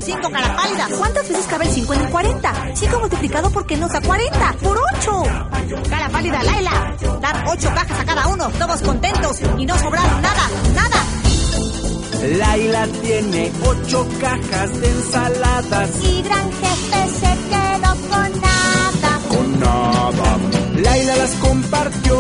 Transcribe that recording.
5, cara pálida. ¿Cuántas veces cabe el 5 en el 40? 5 multiplicado por qué nos da 40. ¡Por 8! Cara pálida, Laila. Dar 8 cajas a cada uno, todos contentos y no sobrar nada, nada. Laila tiene 8 cajas de ensaladas. Y gran jefe se quedó con nada. Con nada. Laila las compartió